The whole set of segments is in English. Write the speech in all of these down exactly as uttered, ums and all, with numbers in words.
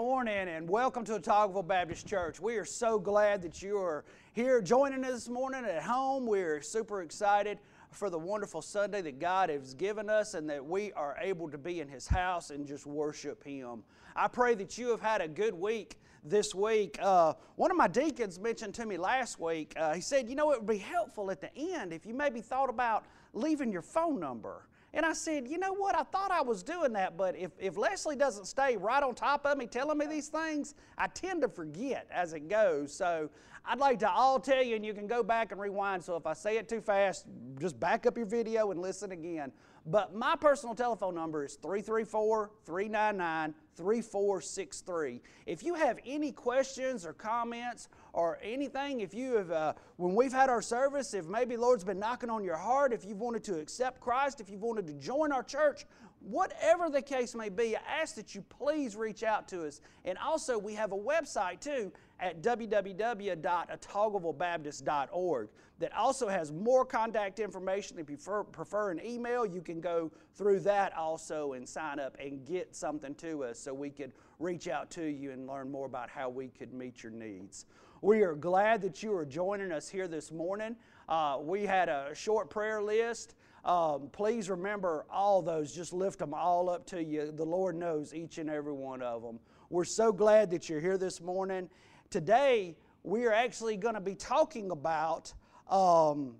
morning and welcome to Otagoville Baptist Church. We are so glad that you are here joining us this morning at home. We're super excited for the wonderful Sunday that God has given us and that we are able to be in His house and just worship Him. I pray that you have had a good week this week. Uh, one of my deacons mentioned to me last week, uh, he said, you know, it would be helpful at the end if you maybe thought about leaving your phone number. And I said, you know what, I thought I was doing that, but if, if Leslie doesn't stay right on top of me telling me these things, I tend to forget as it goes. So I'd like to all tell you, and you can go back and rewind, so if I say it too fast, just back up your video and listen again. But my personal telephone number is three three four, three nine nine, three four six three. If you have any questions or comments or anything, if you have, uh, when we've had our service, if maybe the Lord's been knocking on your heart, if you've wanted to accept Christ, if you've wanted to join our church, whatever the case may be, I ask that you please reach out to us. And also, we have a website too at w w w dot otagoville baptist dot org that also has more contact information. If you prefer, prefer an email, you can go through that also and sign up and get something to us so we could reach out to you and learn more about how we could meet your needs. We are glad that you are joining us here this morning. Uh, we had a short prayer list. Um, please remember all those. Just lift them all up to you. The Lord knows each and every one of them. We're so glad that you're here this morning. Today, we are actually going to be talking about um,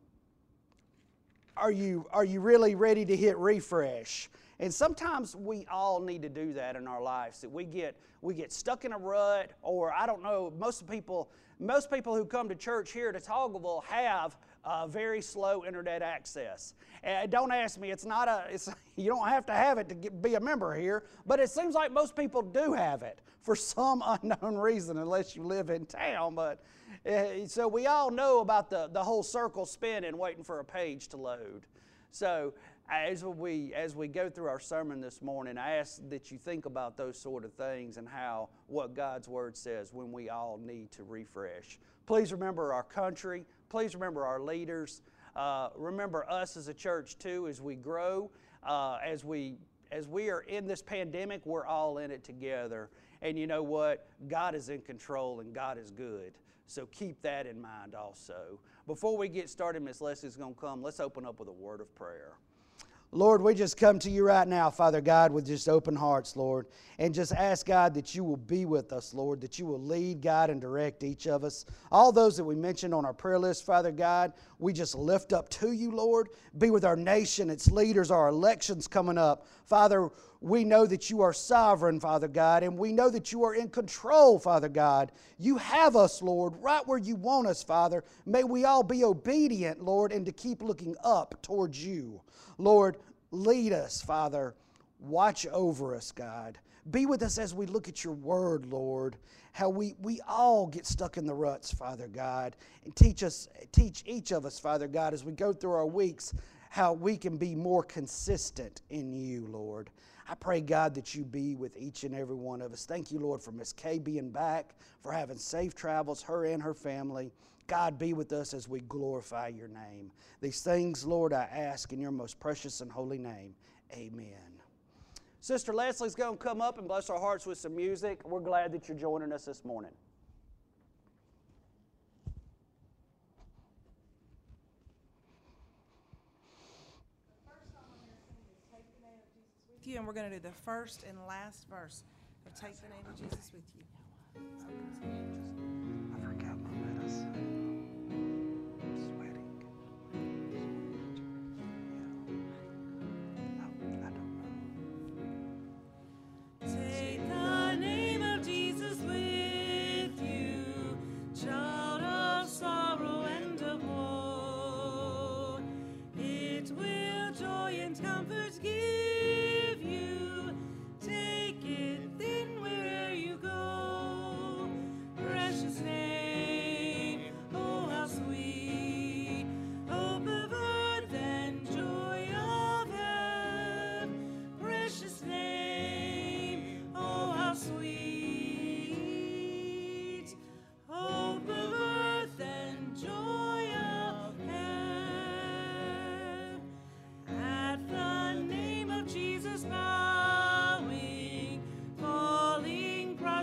are you, are you really ready to hit refresh? And sometimes we all need to do that in our lives, that we get we get stuck in a rut, or I don't know, most people most people who come to church here at Otagoville have uh, very slow internet access. And don't ask me, it's not a it's you don't have to have it to get, be a member here, but it seems like most people do have it for some unknown reason, unless you live in town. But uh, so we all know about the the whole circle spinning, waiting for a page to load. So as we as we go through our sermon this morning, I ask that you think about those sort of things and how what God's Word says when we all need to refresh. Please remember our country. Please remember our leaders. Uh, remember us as a church too as we grow. Uh, as we as we are in this pandemic, we're all in it together. And you know what? God is in control and God is good. So keep that in mind also. Before we get started, Miss Leslie's going to come. Let's open up with a word of prayer. Lord, we just come to you right now, Father God, with just open hearts, Lord, and just ask, God, that you will be with us, Lord, that you will lead, guide, and direct each of us. All those that we mentioned on our prayer list, Father God, we just lift up to you, Lord. Be with our nation, its leaders, our elections coming up. Father, we know that you are sovereign, Father God, and we know that you are in control, Father God. You have us, Lord, right where you want us, Father. May we all be obedient, Lord, and to keep looking up towards you. Lord, lead us, Father. Watch over us, God. Be with us as we look at your word, Lord. How we, we all get stuck in the ruts, Father God. And teach us, teach each of us, Father God, as we go through our weeks, how we can be more consistent in you, Lord. I pray, God, that you be with each and every one of us. Thank you, Lord, for Miss Kay being back, for having safe travels, her and her family. God, be with us as we glorify your name. These things, Lord, I ask in your most precious and holy name. Amen. Sister Leslie's going to come up and bless our hearts with some music. We're glad that you're joining us this morning. You, and we're going to do the first and last verse of Take the Name of Jesus with You. I forgot my medicine. I'm sweating. I don't know. Take the name of Jesus with you, child of sorrow and of woe. It will joy and comfort give. Name, oh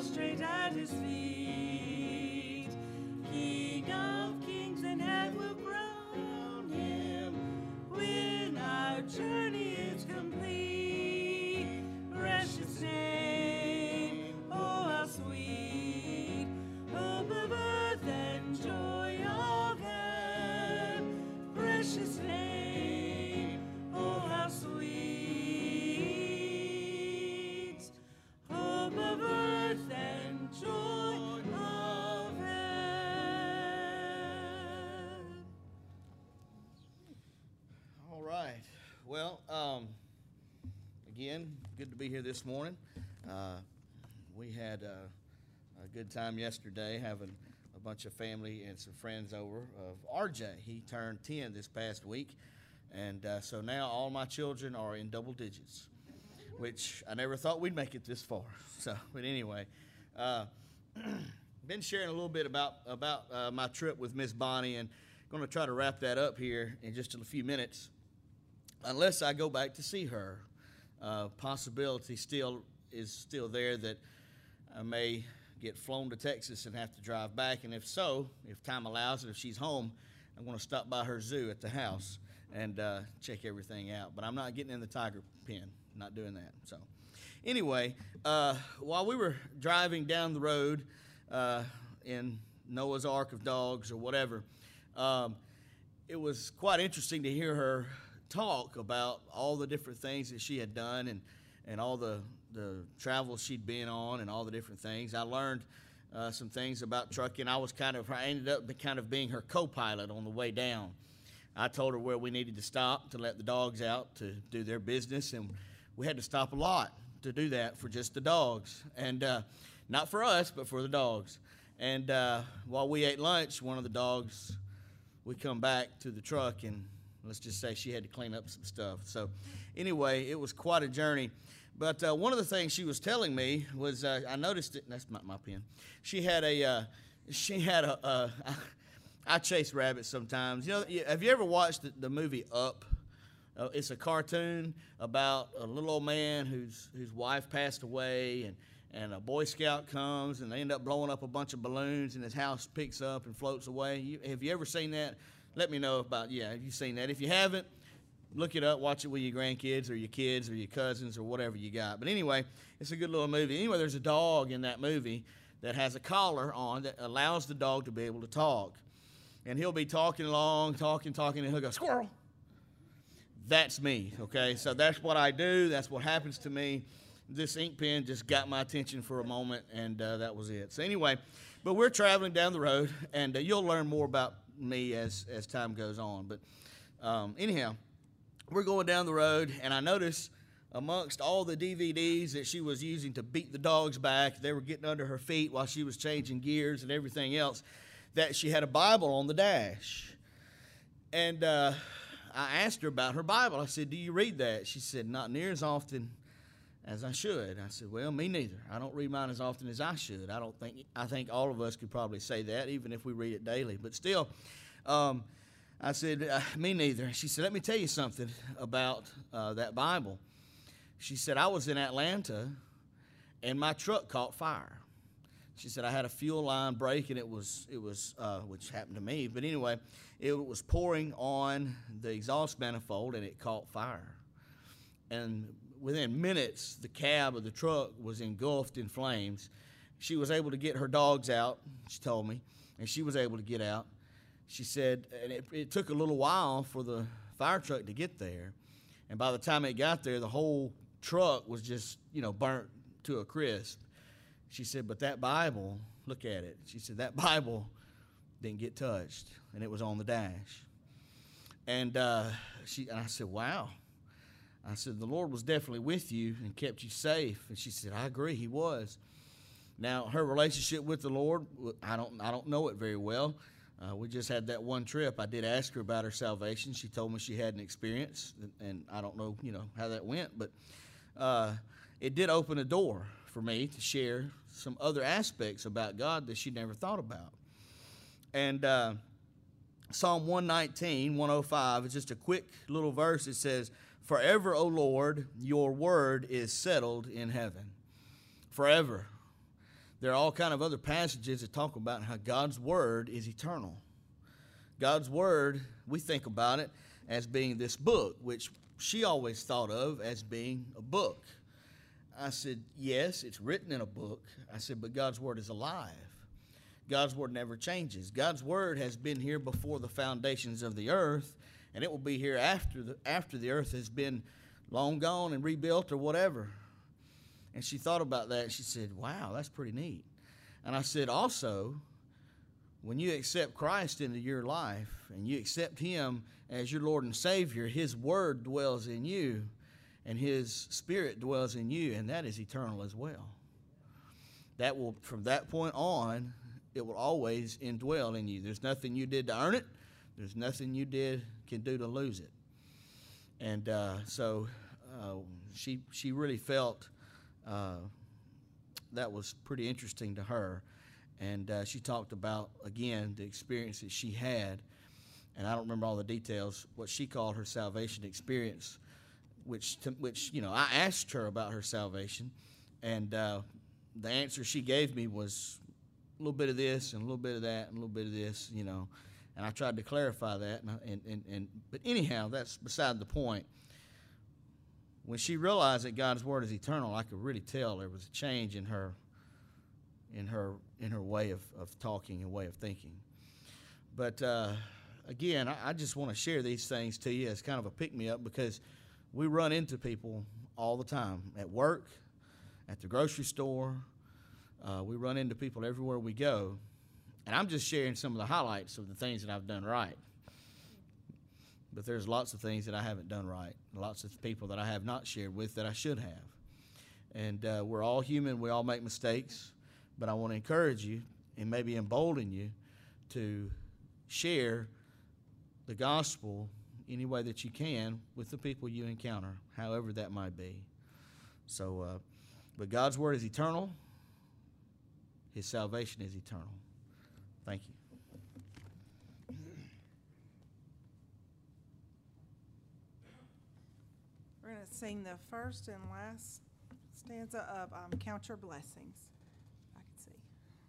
prostrate at his feet. King of kings and heaven will crown him when our journey is complete. Precious name, oh how sweet, hope of earth and joy of heaven. Precious name, oh how sweet, hope of earth and joy of heaven. All right. Well, um, again, good to be here this morning. Uh, we had uh, a good time yesterday having a bunch of family and some friends over of R J. He turned ten this past week, and uh, so now all my children are in double digits, which I never thought we'd make it this far. So, but anyway, uh, been sharing a little bit about about uh, my trip with Miss Bonnie, and going to try to wrap that up here in just a few minutes. Unless I go back to see her, uh, possibility still is still there that I may get flown to Texas and have to drive back. And if so, if time allows and if she's home, I'm going to stop by her zoo at the house and uh, check everything out. But I'm not getting in the tiger pen, not doing that. So anyway, uh, while we were driving down the road uh, in Noah's Ark of dogs or whatever, um, it was quite interesting to hear her talk about all the different things that she had done and, and all the, the travels she'd been on and all the different things. I learned uh, some things about trucking. I was kind of, I ended up kind of being her co-pilot on the way down. I told her where we needed to stop to let the dogs out to do their business, and we had to stop a lot to do that for just the dogs. And uh, not for us, but for the dogs. And uh, while we ate lunch, one of the dogs, we come back to the truck, and let's just say she had to clean up some stuff. So anyway, it was quite a journey. But uh, one of the things she was telling me was, uh, I noticed it, that's not my pen. She had a, uh, she had a, uh, I chase rabbits sometimes. You know, have you ever watched the, the movie Up? Uh, it's a cartoon about a little old man whose whose wife passed away, and, and a Boy Scout comes, and they end up blowing up a bunch of balloons, and his house picks up and floats away. You, have you ever seen that? Let me know about, yeah, have you seen that? If you haven't, look it up, watch it with your grandkids or your kids or your cousins or whatever you got. But anyway, it's a good little movie. Anyway, there's a dog in that movie that has a collar on that allows the dog to be able to talk. And he'll be talking along, talking, talking, and he'll go, squirrel. That's me, okay? So that's what I do. That's what happens to me. This ink pen just got my attention for a moment, and uh, that was it. So anyway, but we're traveling down the road, and uh, you'll learn more about me as, as time goes on. But um, anyhow, we're going down the road, and I noticed amongst all the D V Ds that she was using to beat the dogs back, they were getting under her feet while she was changing gears and everything else, that she had a Bible on the dash. And uh, I asked her about her Bible. I said, do you read that? She said, not near as often as I should. I said, well, me neither. I don't read mine as often as I should. I don't think, I think all of us could probably say that, even if we read it daily. But still, um, I said, uh, me neither. She said, let me tell you something about uh, that Bible. She said, I was in Atlanta, and my truck caught fire. She said, I had a fuel line break, and it was, it was uh, which happened to me. But anyway, it was pouring on the exhaust manifold, and it caught fire. And within minutes, the cab of the truck was engulfed in flames. She was able to get her dogs out, she told me, and she was able to get out. She said, and it, it took a little while for the fire truck to get there. And by the time it got there, the whole truck was just, you know, burnt to a crisp. She said, but that Bible, look at it. She said, that Bible didn't get touched, and it was on the dash. And uh, she, and I said, wow. I said, the Lord was definitely with you and kept you safe. And she said, I agree, he was. Now, her relationship with the Lord, I don't, I don't know it very well. Uh, we just had that one trip. I did ask her about her salvation. She told me she had an experience, and I don't know, you know, how that went. But uh, it did open a door for me to share some other aspects about God that she never thought about. And uh, Psalm one nineteen, one oh five is just a quick little verse. It says, forever, O Lord, your word is settled in heaven. Forever. there are all kind of other passages that talk about how God's Word is eternal. God's Word, we think about it as being this book, which she always thought of as being a book. I said, yes, it's written in a book. I said, but God's Word is alive. God's Word never changes. God's Word has been here before the foundations of the earth, and it will be here after the, after the earth has been long gone and rebuilt or whatever. And she thought about that, and she said, wow, that's pretty neat. And I said, also, when you accept Christ into your life and you accept Him as your Lord and Savior, His Word dwells in you and His Spirit dwells in you, and that is eternal as well. That will, from that point on, it will always indwell in you. There's nothing you did to earn it. There's nothing you did can do to lose it. And uh, so uh, she she really felt uh, that was pretty interesting to her. And uh, she talked about, again, the experience that she had. And I don't remember all the details, what she called her salvation experience, which, to, which you know, I asked her about her salvation. And uh, the answer she gave me was a little bit of this and a little bit of that and a little bit of this, you know. And I tried to clarify that. And, and, and, and But anyhow, that's beside the point. When she realized that God's Word is eternal, I could really tell there was a change in her in her in her way of, of talking and way of thinking. But uh, again, I, I just want to share these things to you as kind of a pick-me-up, because we run into people all the time at work, at the grocery store. Uh, we run into people everywhere we go. And I'm just sharing some of the highlights of the things that I've done right. But there's lots of things that I haven't done right, lots of people that I have not shared with that I should have. And uh, we're all human. We all make mistakes. But I want to encourage you and maybe embolden you to share the gospel any way that you can with the people you encounter, however that might be. So, uh, but God's Word is eternal. His salvation is eternal. Thank you. We're going to sing the first and last stanza of um, Count Your Blessings. I can see.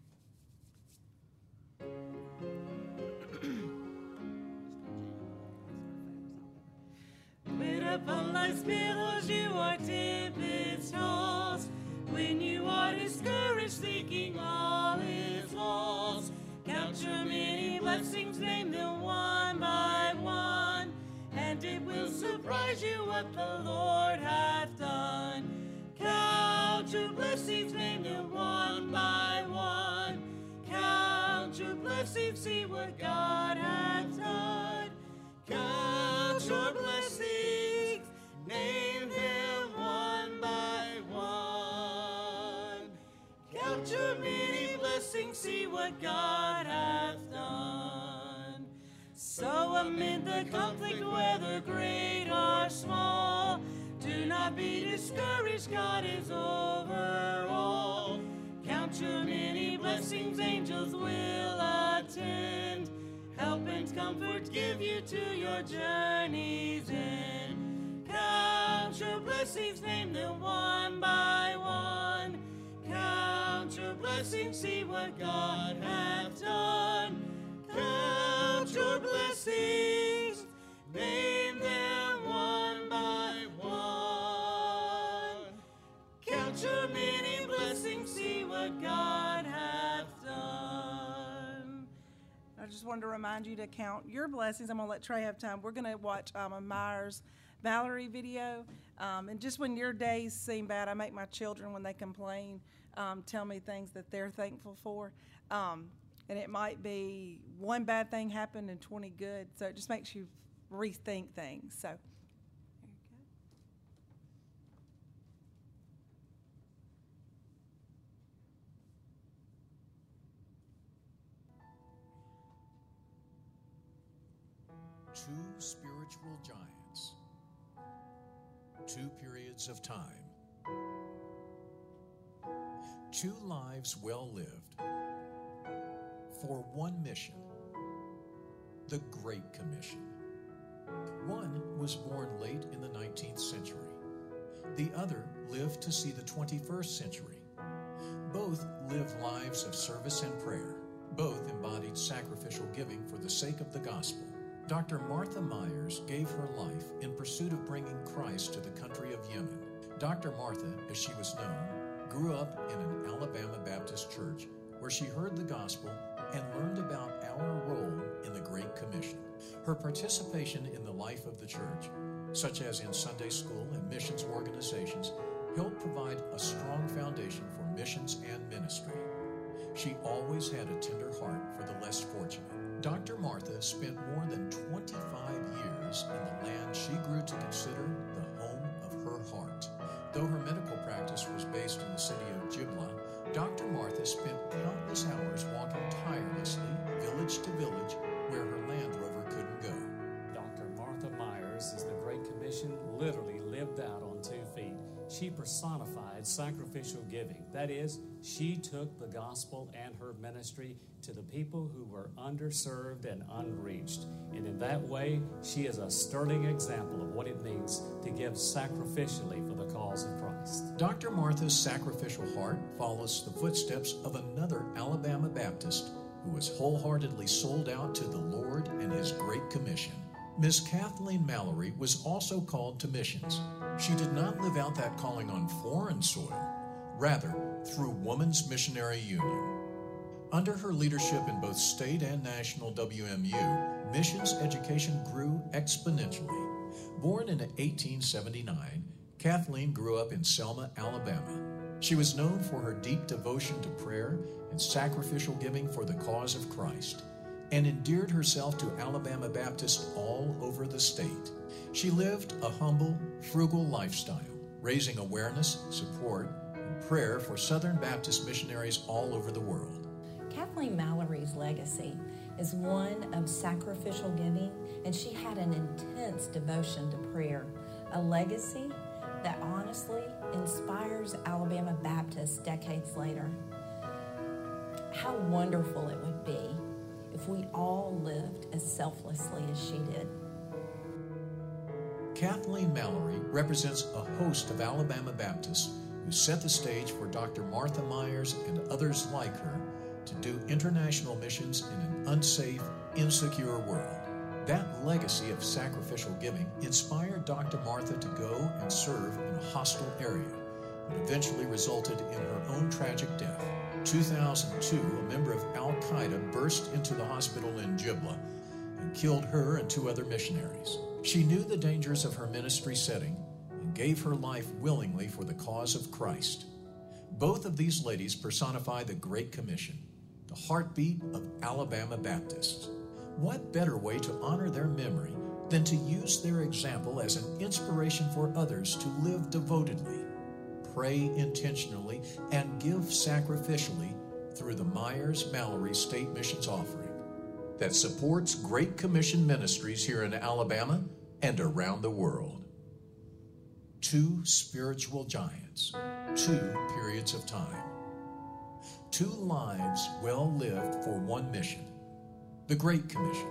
When upon life's billows you are tempest tossed, when you are discouraged thinking all is lost, count your many blessings, name them one by one, and it will surprise you what the Lord hath done. Count your blessings, name them one by one. Count your blessings, see what God hath done. Count your blessings, name them one by one. Count your many blessings, see what God hath done. So amid the conflict, whether great or small, do not be discouraged, God is over all. Count your many blessings, angels will attend, help and comfort give you to your journey's end. Count your blessings, name them one by one. Count your blessings, see what God hath done. Count your blessings, name them one by one. Count your many blessings, see what God hath done. I just wanted to remind you to count your blessings. I'm going to let Trey have time. We're going to watch um, a Myers Valerie video. Um, and just when your days seem bad, I make my children, when they complain, um, tell me things that they're thankful for. Um, and it might be one bad thing happened and twenty good. So it just makes you rethink things. So there you go. Two spiritual giants, two periods of time, two lives well lived, for one mission, the Great Commission. One was born late in the nineteenth century. The other lived to see the twenty-first century. Both lived lives of service and prayer. Both embodied sacrificial giving for the sake of the gospel. Doctor Martha Myers gave her life in pursuit of bringing Christ to the country of Yemen. Doctor Martha, as she was known, grew up in an Alabama Baptist church where she heard the gospel and learned about our role in the Great Commission. Her participation in the life of the church, such as in Sunday school and missions organizations, helped provide a strong foundation for missions and ministry. She always had a tender heart for the less fortunate. Doctor Martha spent more than twenty-five years in the land she grew to consider the home of her heart. Though her medical practice was based in the city of Jibla, Doctor Martha spent countless hours walking tirelessly, village to village, where her Land Rover couldn't go. Doctor Martha Myers is the Great Commission literally lived out on two feet. She personified sacrificial giving. That is, she took the gospel and her ministry to the people who were underserved and unreached. And in that way, she is a sterling example of what it means to give sacrificially for the cause of Christ. Doctor Martha's sacrificial heart follows the footsteps of another Alabama Baptist who was wholeheartedly sold out to the Lord and His Great Commission. Miss Kathleen Mallory was also called to missions. She did not live out that calling on foreign soil, rather through Women's Missionary Union. Under her leadership in both state and national W M U, missions education grew exponentially. Born in eighteen seventy-nine, Kathleen grew up in Selma, Alabama. She was known for her deep devotion to prayer and sacrificial giving for the cause of Christ, and endeared herself to Alabama Baptists all over the state. She lived a humble, frugal lifestyle, raising awareness, support, and prayer for Southern Baptist missionaries all over the world. Kathleen Mallory's legacy is one of sacrificial giving, and she had an intense devotion to prayer, a legacy that honestly inspires Alabama Baptists decades later. How wonderful it would be if we all lived as selflessly as she did. Kathleen Mallory represents a host of Alabama Baptists who set the stage for Doctor Martha Myers and others like her to do international missions in an unsafe, insecure world. That legacy of sacrificial giving inspired Doctor Martha to go and serve in a hostile area, and eventually resulted in her own tragic death. In two thousand two, a member of Al-Qaeda burst into the hospital in Jibla and killed her and two other missionaries. She knew the dangers of her ministry setting and gave her life willingly for the cause of Christ. Both of these ladies personify the Great Commission, the heartbeat of Alabama Baptists. What better way to honor their memory than to use their example as an inspiration for others to live devotedly, pray intentionally, and give sacrificially through the Myers-Mallory State Missions Offering that supports Great Commission ministries here in Alabama and around the world. Two spiritual giants, two periods of time, two lives well lived for one mission, the Great Commission.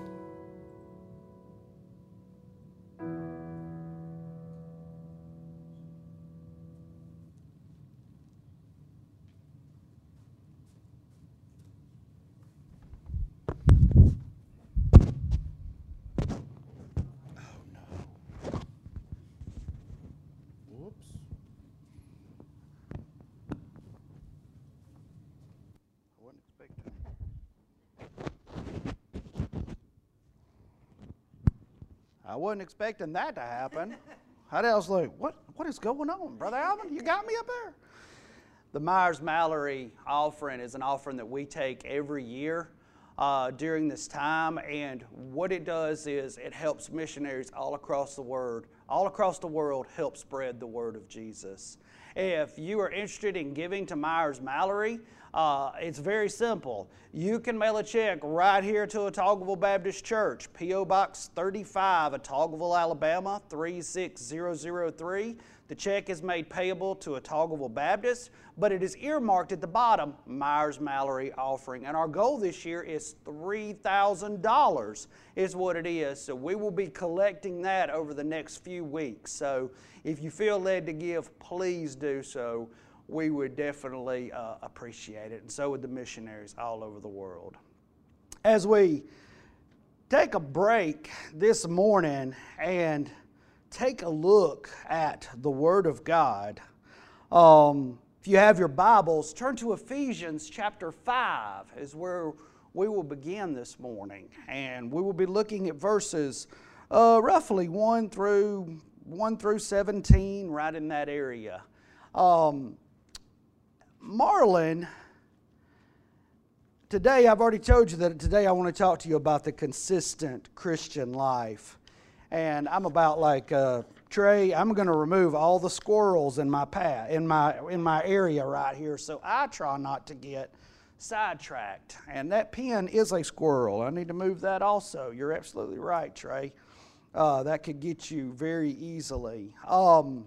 I wasn't expecting that to happen. I was like, what, what is going on, Brother Alvin? You got me up there? The Myers-Mallory offering is an offering that we take every year uh, during this time, and what it does is it helps missionaries all across the world, all across the world help spread the word of Jesus. If you are interested in giving to Myers-Mallory, uh, it's very simple. You can mail a check right here to Otagoville Baptist Church, P O Box thirty-five, Otagoville, Alabama, three six zero zero three. The check is made payable to Otagoville Baptist, but it is earmarked at the bottom, Myers-Mallory Offering. And our goal this year is three thousand dollars is what it is. So we will be collecting that over the next few weeks. So if you feel led to give, please do so. we would definitely uh, appreciate it, and so would the missionaries all over the world. As we take a break this morning and take a look at the Word of God, um, if you have your Bibles, turn to Ephesians chapter five, is where we will begin this morning, and we will be looking at verses uh, roughly one through one through seventeen, right in that area. Um, Marlon, today I've already told you that today I want to talk to you about the consistent Christian life, and I'm about like uh, Trey. I'm going to remove all the squirrels in my path, in my in my area right here, so I try not to get sidetracked. And that pen is a squirrel. I need to move that also. You're absolutely right, Trey. Uh, that could get you very easily. Um,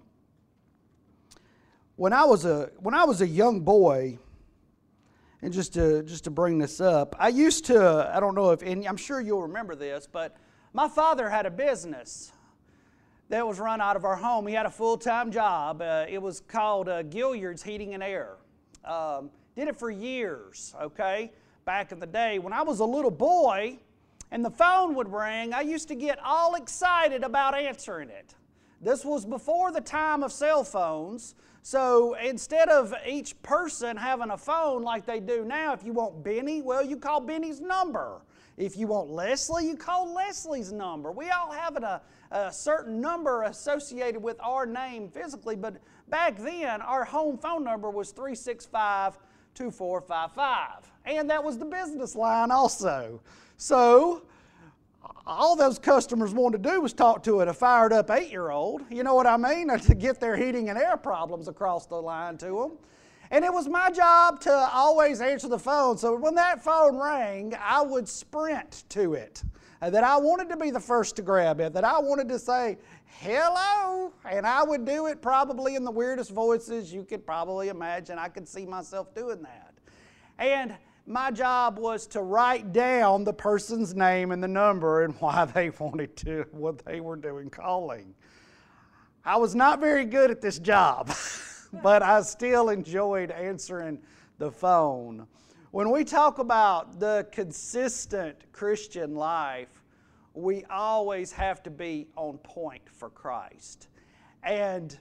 when I was a when I was a young boy, and just to just to bring this up, I used to I don't know if and I'm sure you'll remember this, but my father had a business that was run out of our home. He had a full-time job. Uh, it was called uh, Gilliard's Heating and Air. Um, did it for years. Okay, back in the day when I was a little boy, and the phone would ring, I used to get all excited about answering it. This was before the time of cell phones, so instead of each person having a phone like they do now, if you want Benny, well, you call Benny's number. If you want Leslie, you call Leslie's number. We all have a, a certain number associated with our name physically, but back then, our home phone number was three six five, two four five five, and that was the business line also. So, all those customers wanted to do was talk to a fired up eight-year-old, you know what I mean, to get their heating and air problems across the line to them. And it was my job to always answer the phone. So when that phone rang, I would sprint to it. And that I wanted to be the first to grab it, that I wanted to say, hello, and I would do it probably in the weirdest voices you could probably imagine. I could see myself doing that. And my job was to write down the person's name and the number and why they wanted to, what they were doing calling. I was not very good at this job, but I still enjoyed answering the phone. When we talk about the consistent Christian life, we always have to be on point for Christ. And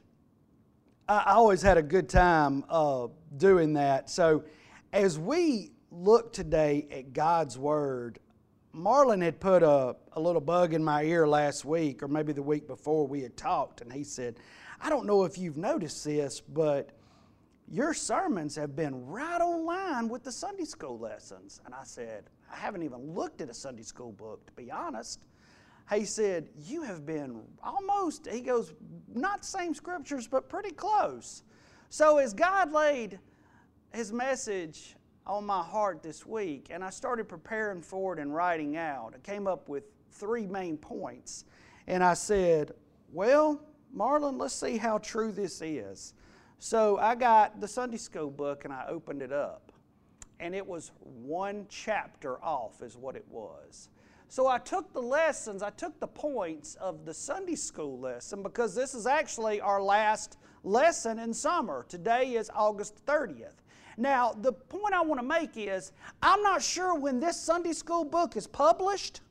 I always had a good time uh, doing that. So as we look today at God's Word, Marlon had put a, a little bug in my ear last week, or maybe the week before we had talked, and he said, I don't know if you've noticed this, but your sermons have been right on line with the Sunday school lessons. And I said, I haven't even looked at a Sunday school book, to be honest. He said, you have been almost, he goes, not same scriptures, but pretty close. So as God laid His message on my heart this week, and I started preparing for it and writing out, I came up with three main points. And I said, well, Marlon, let's see how true this is. So I got the Sunday school book and I opened it up. And it was one chapter off is what it was. So I took the lessons, I took the points of the Sunday school lesson, because this is actually our last lesson in summer. Today is August thirtieth. Now, the point I want to make is, I'm not sure when this Sunday school book is published,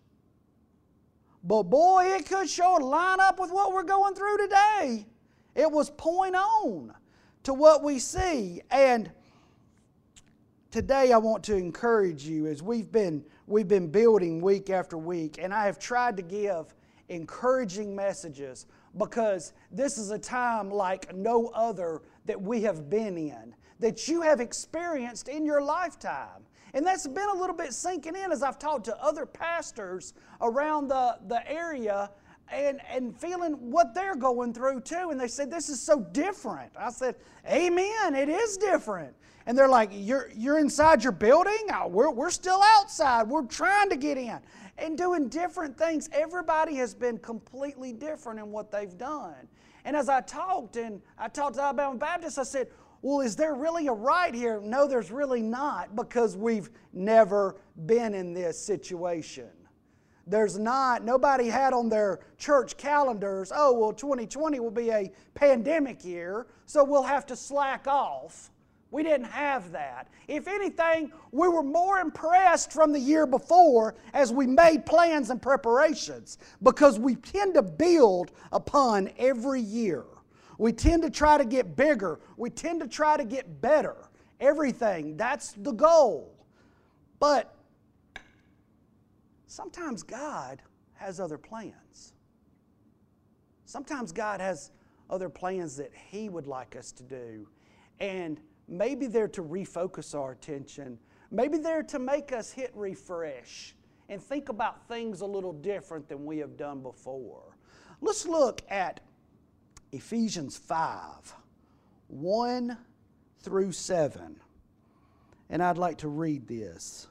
but boy, it could sure line up with what we're going through today. It was point on to what we see. And today I want to encourage you, as we've been, we've been building week after week, and I have tried to give encouraging messages, because this is a time like no other that we have been in, that you have experienced in your lifetime. And that's been a little bit sinking in as I've talked to other pastors around the, the area and, and feeling what they're going through too. And they said, this is so different. I said, amen, it is different. And they're like, you're, you're inside your building? We're, we're still outside. We're trying to get in. And doing different things. Everybody has been completely different in what they've done. And as I talked, and I talked to Alabama Baptist, I said, well, is there really a right here? No, there's really not, because we've never been in this situation. There's not, nobody had on their church calendars, oh, well, twenty twenty will be a pandemic year, so we'll have to slack off. We didn't have that. If anything, we were more impressed from the year before as we made plans and preparations, because we tend to build upon every year. We tend to try to get bigger. We tend to try to get better. Everything, that's the goal. But sometimes God has other plans. Sometimes God has other plans that He would like us to do. And maybe they're to refocus our attention. Maybe they're to make us hit refresh and think about things a little different than we have done before. Let's look at Ephesians five, one through seven. And I'd like to read this.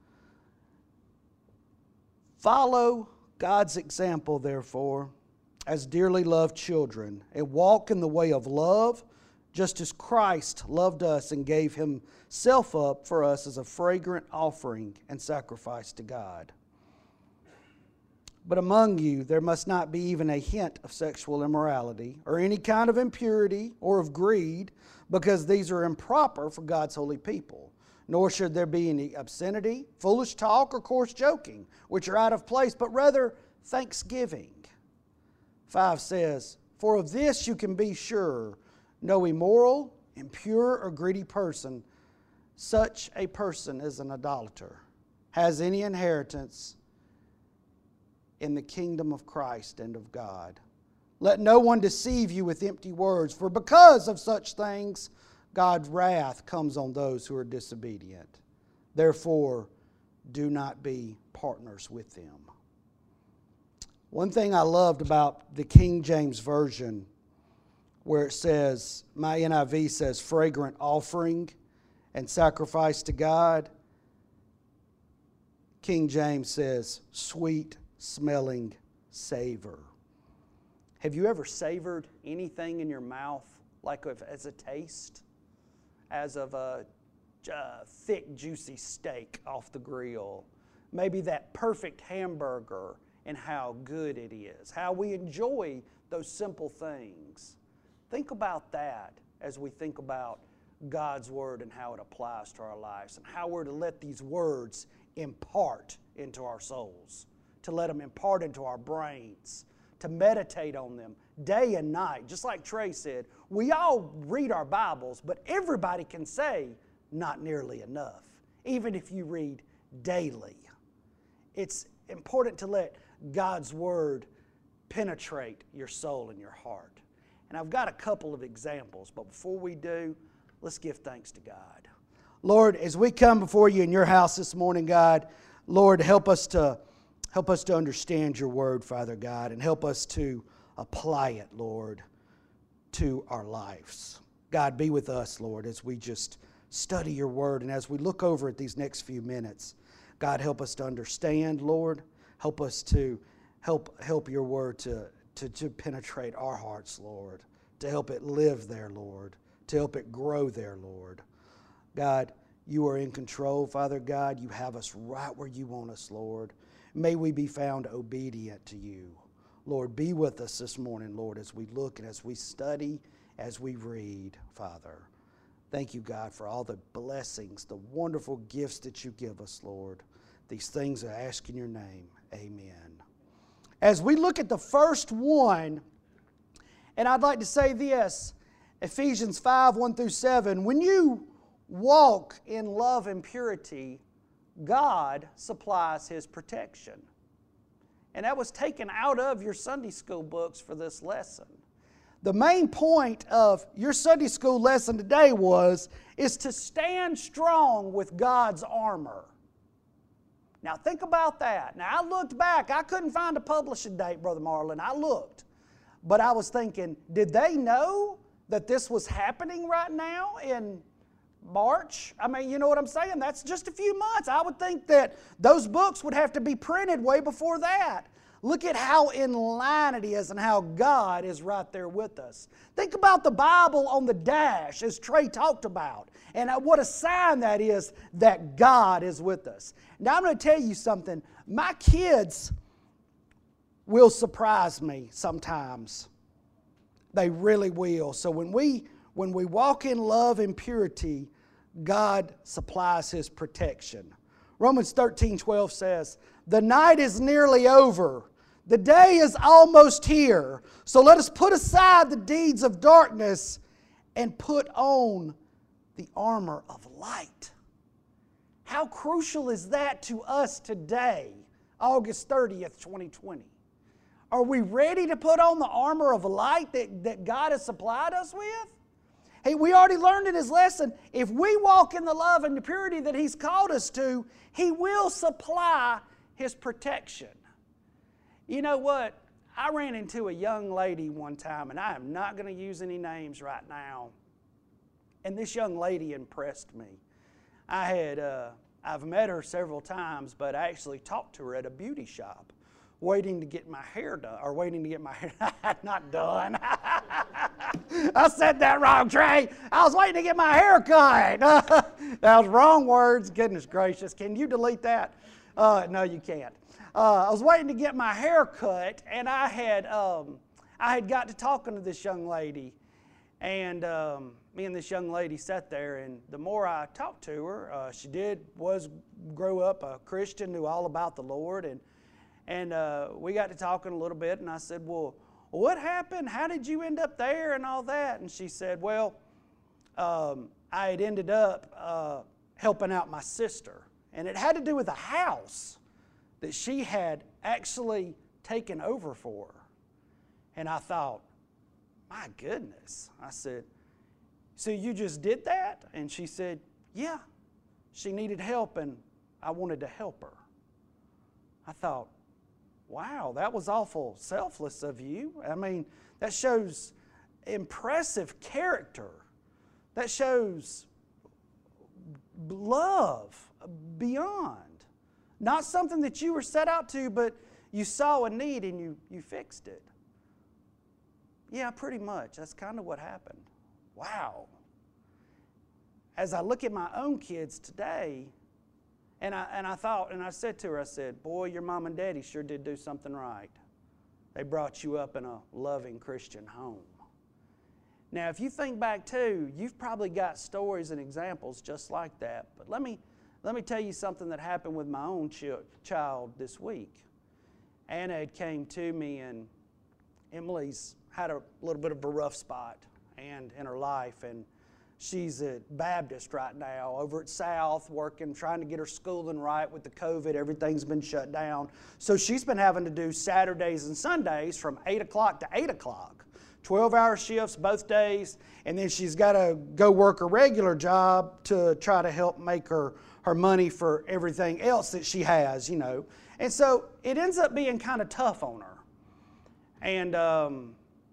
Follow God's example, therefore, as dearly loved children, and walk in the way of love, just as Christ loved us and gave Himself up for us as a fragrant offering and sacrifice to God. But among you there must not be even a hint of sexual immorality, or any kind of impurity, or of greed, because these are improper for God's holy people. Nor should there be any obscenity, foolish talk, or coarse joking, which are out of place, but rather thanksgiving. Five says, for of this you can be sure, no immoral, impure, or greedy person, such a person is an idolater, has any inheritance in the kingdom of Christ and of God. Let no one deceive you with empty words, for because of such things God's wrath comes on those who are disobedient. Therefore, do not be partners with them. One thing I loved about the King James Version, where it says, my N I V says, fragrant offering and sacrifice to God. King James says, sweet smelling savor. Have you ever savored anything in your mouth, like as a taste? As of a uh, thick, juicy steak off the grill. Maybe that perfect hamburger and how good it is. How we enjoy those simple things. Think about that as we think about God's Word and how it applies to our lives, and how we're to let these words impart into our souls, to let them impart into our brains, to meditate on them day and night. Just like Trey said, we all read our Bibles, but everybody can say not nearly enough, even if you read daily. It's important to let God's Word penetrate your soul and your heart. And I've got a couple of examples, but before we do, let's give thanks to God. Lord, as we come before you in your house this morning, God, Lord, help us to help us to understand your Word, Father God, and help us to apply it, Lord, to our lives. God, be with us, Lord, as we just study your Word, and as we look over at these next few minutes. God, help us to understand, Lord. Help us to help help your Word to, to, to penetrate our hearts, Lord, to help it live there, Lord, to help it grow there, Lord. God, you are in control, Father God. You have us right where you want us, Lord. May we be found obedient to you. Lord, be with us this morning, Lord, as we look and as we study, as we read, Father. Thank you, God, for all the blessings, the wonderful gifts that you give us, Lord. These things I ask in your name. Amen. As we look at the first one, and I'd like to say this, Ephesians five, one through seven, when you walk in love and purity, God supplies His protection. And that was taken out of your Sunday school books for this lesson. The main point of your Sunday school lesson today was, is to stand strong with God's armor. Now think about that. Now I looked back. I couldn't find a publishing date, Brother Marlon. I looked. But I was thinking, did they know that this was happening right now in March? I mean, you know what I'm saying? That's just a few months. I would think that those books would have to be printed way before that. Look at how in line it is and how God is right there with us. Think about the Bible on the dash, as Trey talked about, and what a sign that is that God is with us. Now I'm going to tell you something. My kids will surprise me sometimes. They really will. So when we when we walk in love and purity, God supplies His protection. Romans thirteen twelve says, "The night is nearly over. The day is almost here. So let us put aside the deeds of darkness and put on the armor of light." How crucial is that to us today, August thirtieth, twenty twenty? Are we ready to put on the armor of light that, that God has supplied us with? Hey, we already learned in His lesson, if we walk in the love and the purity that He's called us to, He will supply His protection. You know what? I ran into a young lady one time, and I am not going to use any names right now. And this young lady impressed me. I had, uh, I've met her several times, but I actually talked to her at a beauty shop, waiting to get my hair done, or waiting to get my hair not done. I said that wrong, Trey. I was waiting to get my hair cut. That was wrong words. Goodness gracious. Can you delete that? Uh, no, you can't. Uh, I was waiting to get my hair cut, and I had, um, I had got to talking to this young lady, and um, me and this young lady sat there, and the more I talked to her, uh, she did, was, grow up a Christian, knew all about the Lord, and And uh, we got to talking a little bit, and I said, well, what happened? How did you end up there and all that? And she said, well, um, I had ended up uh, helping out my sister. And it had to do with a house that she had actually taken over for her. And I thought, my goodness. I said, so you just did that? And she said, yeah. She needed help, and I wanted to help her. I thought, wow, that was awful selfless of you. I mean, that shows impressive character. That shows love beyond. Not something that you were set out to, but you saw a need and you, you fixed it. Yeah, pretty much. That's kind of what happened. Wow. As I look at my own kids today, And I, and I thought, and I said to her, I said, boy, your mom and daddy sure did do something right. They brought you up in a loving Christian home. Now, if you think back too, you've probably got stories and examples just like that. But let me, let me tell you something that happened with my own ch- child this week. Anna had came to me, and Emily's had a little bit of a rough spot and in her life, and she's at Baptist right now over at South, working, trying to get her schooling right with the COVID. Everything's been shut down. So she's been having to do Saturdays and Sundays from eight o'clock to eight o'clock. twelve-hour shifts both days, and then she's got to go work a regular job to try to help make her, her money for everything else that she has, you know. And so it ends up being kind of tough on her. And um,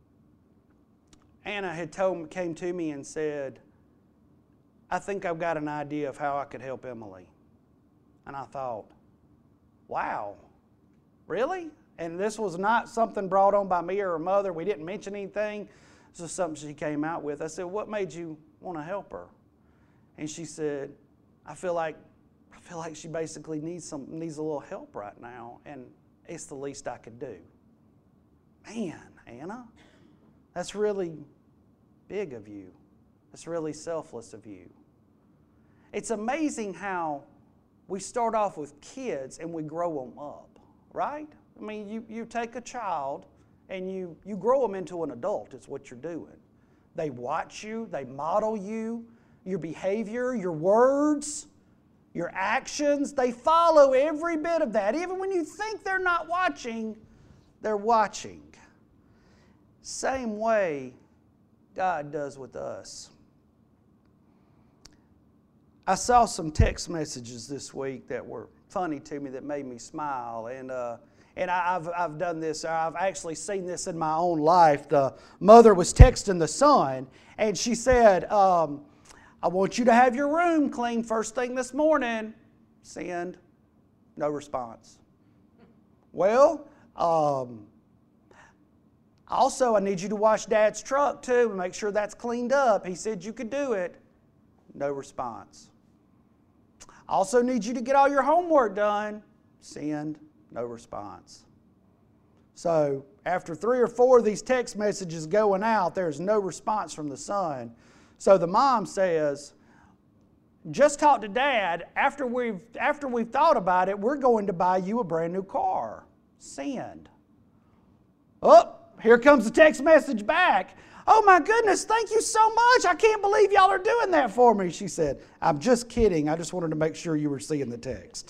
Anna had told, came to me and said, I think I've got an idea of how I could help Emily. And I thought, wow, really? And this was not something brought on by me or her mother. We didn't mention anything. This was something she came out with. I said, what made you want to help her? And she said, I feel like I feel like she basically needs some needs a little help right now, and it's the least I could do. Man, Anna, that's really big of you. It's really selfless of you. It's amazing how we start off with kids and we grow them up, right? I mean, you, you take a child and you, you grow them into an adult, is what you're doing. They watch you, they model you, your behavior, your words, your actions. They follow every bit of that. Even when you think they're not watching, they're watching. Same way God does with us. I saw some text messages this week that were funny to me that made me smile. And uh, and I, I've, I've done this. I've actually seen this in my own life. The mother was texting the son, and she said, um, I want you to have your room clean first thing this morning. Send. No response. Well, um, also I need you to wash Dad's truck too and make sure that's cleaned up. He said you could do it. No response. Also need you to get all your homework done. Send. No response. So after three or four of these text messages going out, there's no response from the son. So the mom says, just talk to Dad. After we've, after we've thought about it, we're going to buy you a brand new car. Send. Oh, here comes the text message back. Oh my goodness, thank you so much. I can't believe y'all are doing that for me. She said, I'm just kidding. I just wanted to make sure you were seeing the text.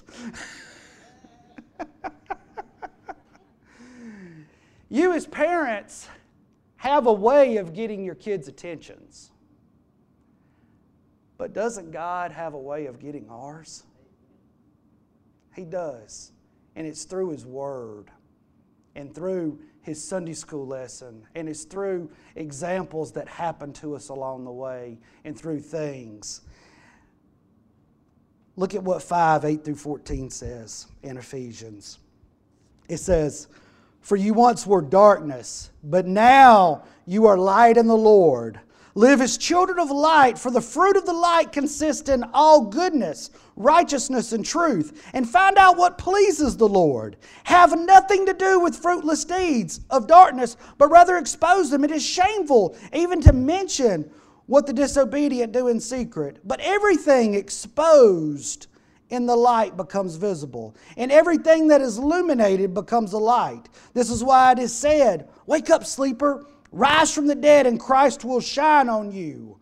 You as parents have a way of getting your kids' attentions. But doesn't God have a way of getting ours? He does. And it's through His Word and through His Sunday school lesson, and it's through examples that happen to us along the way and through things. Look at what five, eight through fourteen says in Ephesians. It says, for you once were darkness, but now you are light in the Lord. Live as children of light, for the fruit of the light consists in all goodness, righteousness, and truth. And find out what pleases the Lord. Have nothing to do with fruitless deeds of darkness, but rather expose them. It is shameful even to mention what the disobedient do in secret. But everything exposed in the light becomes visible, and everything that is illuminated becomes a light. This is why it is said, wake up, sleeper. Rise from the dead and Christ will shine on you.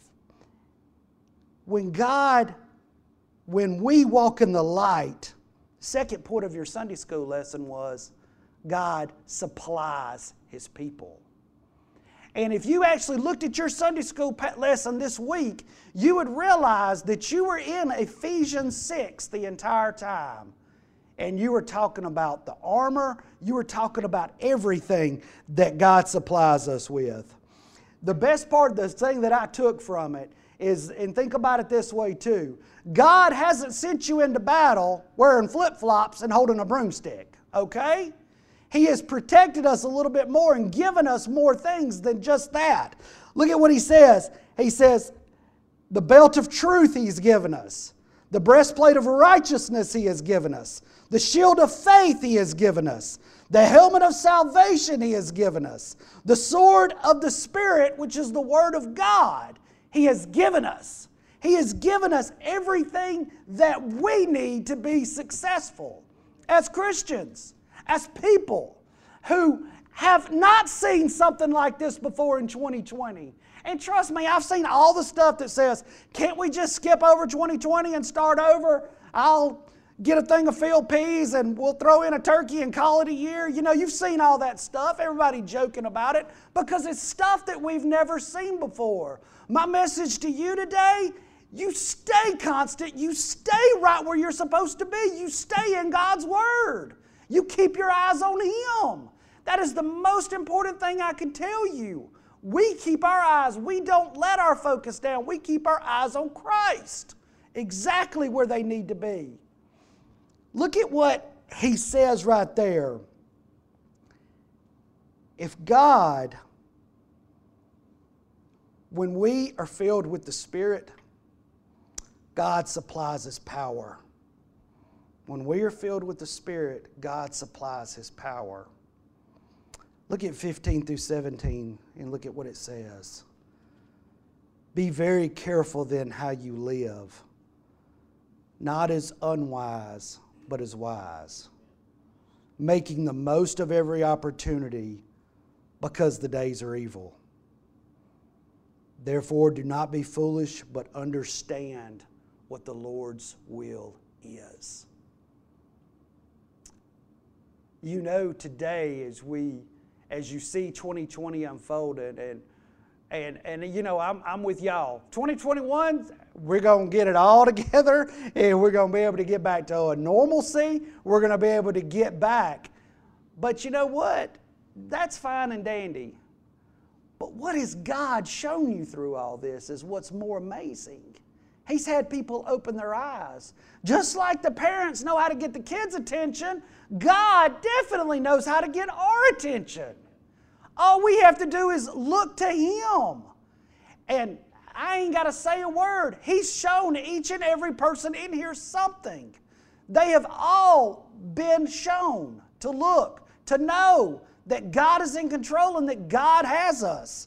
When God, when we walk in the light, second point of your Sunday school lesson was God supplies His people. And if you actually looked at your Sunday school lesson this week, you would realize that you were in Ephesians six the entire time. And you were talking about the armor. You were talking about everything that God supplies us with. The best part, the thing that I took from it is, and think about it this way too, God hasn't sent you into battle wearing flip-flops and holding a broomstick, okay? He has protected us a little bit more and given us more things than just that. Look at what He says. He says, the belt of truth He's given us. The breastplate of righteousness He has given us. The shield of faith He has given us. The helmet of salvation He has given us. The sword of the Spirit, which is the Word of God, He has given us. He has given us everything that we need to be successful as Christians, as people who have not seen something like this before in twenty twenty. And trust me, I've seen all the stuff that says, can't we just skip over twenty twenty and start over? I'll get a thing of field peas and we'll throw in a turkey and call it a year. You know, you've seen all that stuff. Everybody joking about it because it's stuff that we've never seen before. My message to you today, you stay constant. You stay right where you're supposed to be. You stay in God's Word. You keep your eyes on Him. That is the most important thing I can tell you. We keep our eyes, we don't let our focus down. We keep our eyes on Christ, exactly where they need to be. Look at what he says right there. If God, when we are filled with the Spirit, God supplies His power. When we are filled with the Spirit, God supplies His power. Look at fifteen through seventeen and look at what it says. Be very careful then how you live, not as unwise, but as wise, making the most of every opportunity because the days are evil. Therefore, do not be foolish, but understand what the Lord's will is. You know, today as we, as you see twenty twenty unfolded, and and and you know, I'm I'm with y'all. twenty twenty-one, we're gonna get it all together, and we're gonna be able to get back to a normalcy. We're gonna be able to get back. But you know what? That's fine and dandy. But what has God shown you through all this is what's more amazing. He's had people open their eyes. Just like the parents know how to get the kids' attention, God definitely knows how to get our attention. All we have to do is look to Him. And I ain't got to say a word. He's shown each and every person in here something. They have all been shown to look, to know that God is in control and that God has us.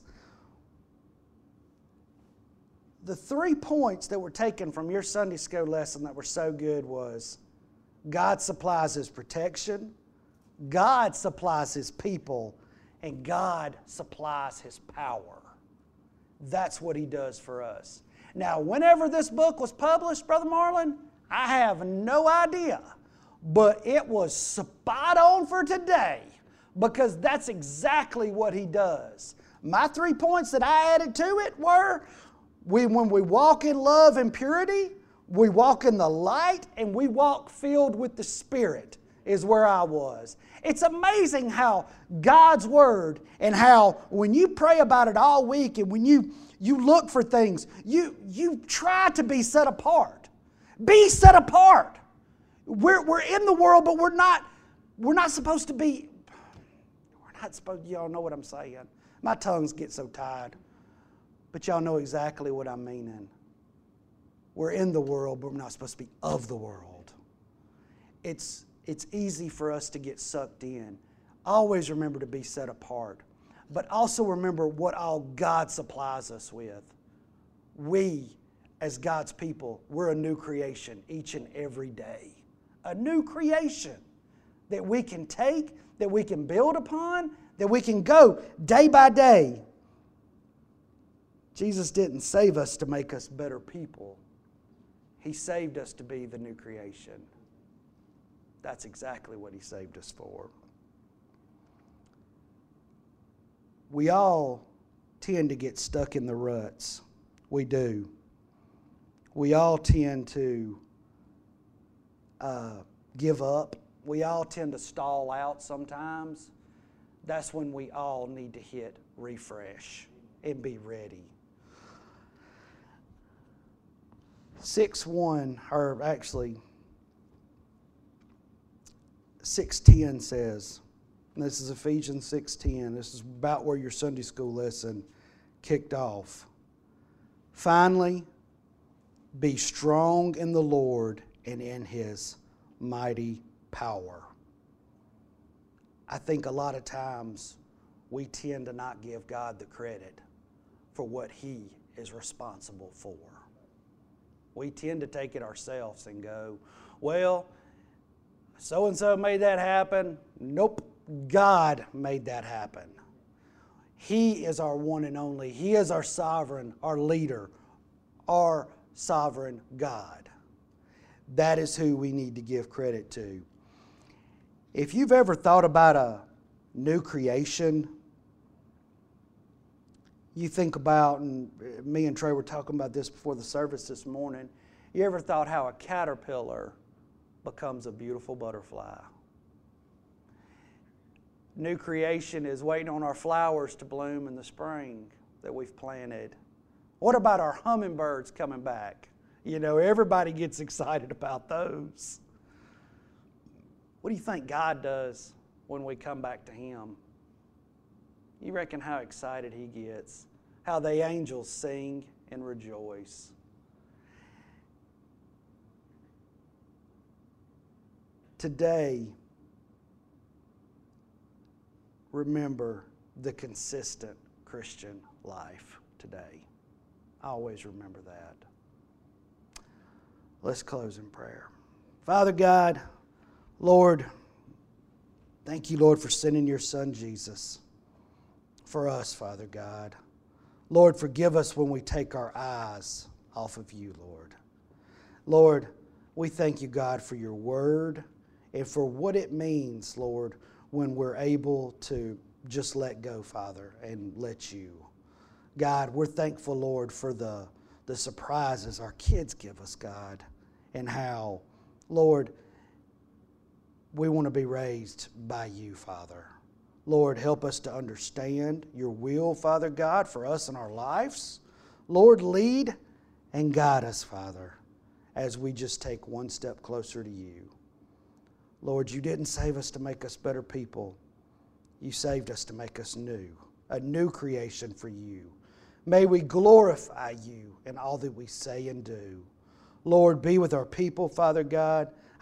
The three points that were taken from your Sunday school lesson that were so good was God supplies His protection, God supplies His people, and God supplies His power. That's what He does for us. Now, whenever this book was published, Brother Marlon, I have no idea, but it was spot on for today because that's exactly what He does. My three points that I added to it were, we, when we walk in love and purity, we walk in the light, and we walk filled with the Spirit is where I was. It's amazing how God's Word and how when you pray about it all week and when you, you look for things, you, you try to be set apart. Be set apart. We're, we're in the world, but we're not, we're not supposed to be, we're not supposed, y'all know what I'm saying. My tongues get so tired. But y'all know exactly what I'm meaning. We're in the world, but we're not supposed to be of the world. It's, it's easy for us to get sucked in. Always remember to be set apart. But also remember what all God supplies us with. We, as God's people, we're a new creation each and every day. A new creation that we can take, that we can build upon, that we can go day by day. Jesus didn't save us to make us better people. He saved us to be the new creation. That's exactly what He saved us for. We all tend to get stuck in the ruts. We do. We all tend to uh, give up. We all tend to stall out sometimes. That's when we all need to hit refresh and be ready. six one, or actually six ten says, and this is Ephesians six ten, this is about where your Sunday school lesson kicked off. Finally, be strong in the Lord and in His mighty power. I think a lot of times we tend to not give God the credit for what He is responsible for. We tend to take it ourselves and go, well, so-and-so made that happen. Nope, God made that happen. He is our one and only. He is our sovereign, our leader, our sovereign God. That is who we need to give credit to. If you've ever thought about a new creation, you think about, and me and Trey were talking about this before the service this morning, you ever thought how a caterpillar becomes a beautiful butterfly? New creation is waiting on our flowers to bloom in the spring that we've planted. What about our hummingbirds coming back? You know, everybody gets excited about those. What do you think God does when we come back to Him? You reckon how excited He gets, how the angels sing and rejoice. Today, remember the consistent Christian life today. Always remember that. Let's close in prayer. Father God, Lord, thank you, Lord, for sending your Son, Jesus, for us, Father God. Lord, forgive us when we take our eyes off of you, Lord. Lord, we thank you, God, for your word and for what it means, Lord, when we're able to just let go, Father, and let you. God, we're thankful, Lord, for the, the surprises our kids give us, God, and how, Lord, we want to be raised by you, Father. Lord, help us to understand your will, Father God, for us in our lives. Lord, lead and guide us, Father, as we just take one step closer to you. Lord, you didn't save us to make us better people. You saved us to make us new, a new creation for you. May we glorify you in all that we say and do. Lord, be with our people, Father God.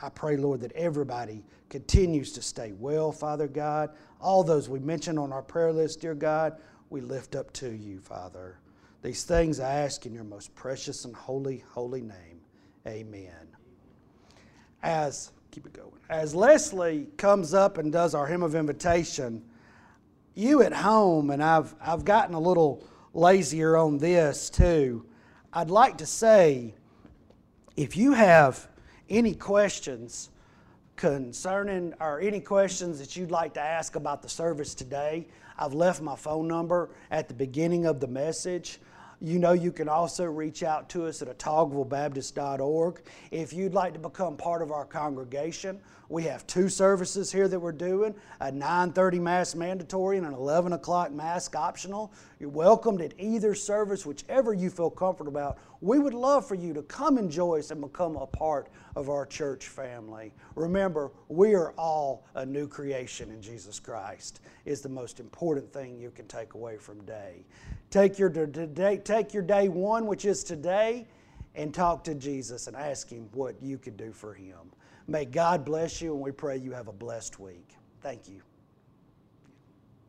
I pray, Lord, that everybody continues to stay well, Father God. All those we mentioned on our prayer list, dear God, we lift up to you, Father. These things I ask in your most precious and holy, holy name. Amen. As, keep it going. As Leslie comes up and does our hymn of invitation, you at home, and I've, I've gotten a little lazier on this too, I'd like to say, if you have any questions concerning, or any questions that you'd like to ask about the service today, I've left my phone number at the beginning of the message. You know, you can also reach out to us at Otagoville Baptist dot org. If you'd like to become part of our congregation, we have two services here that we're doing, a nine thirty Mass mandatory and an eleven o'clock Mass optional. You're welcomed at either service, whichever you feel comfortable about. We would love for you to come and join us and become a part of our church family. Remember, we are all a new creation in Jesus Christ. Is the most important thing you can take away from day. Take your day, take your day one, which is today, and talk to Jesus and ask Him what you could do for Him. May God bless you, and we pray you have a blessed week. Thank you.